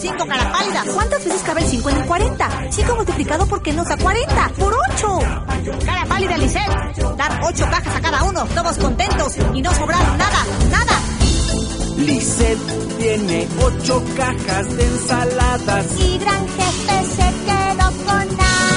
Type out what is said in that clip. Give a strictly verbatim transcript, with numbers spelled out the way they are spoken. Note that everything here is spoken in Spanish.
cinco, cara pálida. ¿Cuántas veces cabe el cinco en el cuarenta? cinco multiplicado por qué nos da cuarenta. ¡Por ocho! Cara pálida, Lisette. Dar ocho cajas a cada uno, todos contentos y no sobrar nada, nada. Lisette tiene ocho cajas de ensaladas y Gran Jefe se quedó con nada.